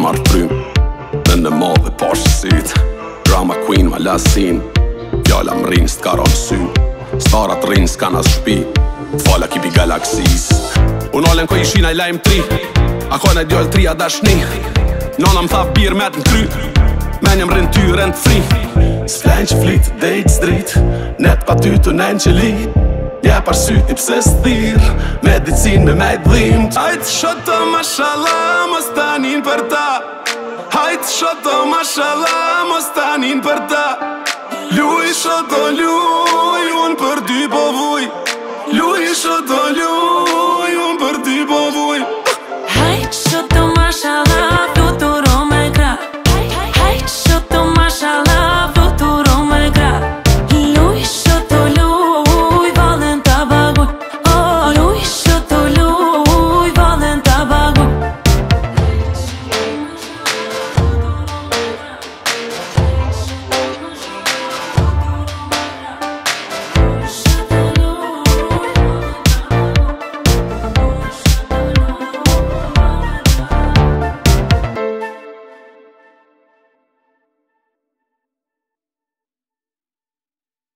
marrë trym dhe në modhe pashësit. Drama queen ma lasin, fjalla më rinë s'ka ra në sy. Starat rinë s'ka nas shpi, t'fala kipi galaksis. Unë ko i shina i lajmë tri, a kone djoll tria dashni. Nona më tha birë me të në kry, menjëm rinë ty rënd fri. S'flejnë që flitë dhejtë s'drit, net pa ty të nejnë që li. Ja par syti pse s'thirë, medicin me me dhimt. Hajtë shoto mashallah, mos tanin për ta. Hajtë shoto mashallah, mos tanin për ta. Luj shoto luj, unë për ty po vuj. Luj shoto luj.